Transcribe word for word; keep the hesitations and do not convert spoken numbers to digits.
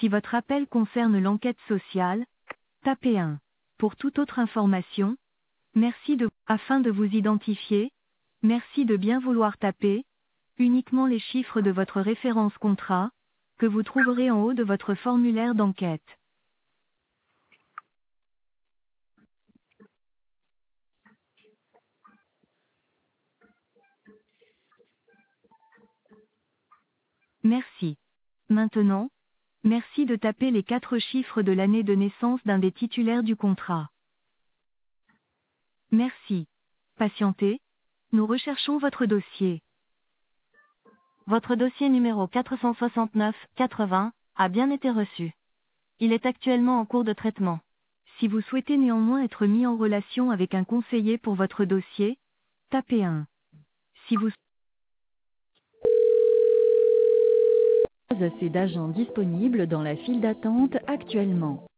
Si votre appel concerne l'enquête sociale, tapez un. Pour toute autre information, merci de, afin de vous identifier, merci de bien vouloir taper, uniquement les chiffres de votre référence contrat, que vous trouverez en haut de votre formulaire d'enquête. Merci. Maintenant, merci de taper les quatre chiffres de l'année de naissance d'un des titulaires du contrat. Merci. Patientez, nous recherchons votre dossier. Votre dossier numéro quatre cent soixante-neuf quatre-vingts a bien été reçu. Il est actuellement en cours de traitement. Si vous souhaitez néanmoins être mis en relation avec un conseiller pour votre dossier, tapez un. Si vous avez assez d'agents disponibles dans la file d'attente actuellement.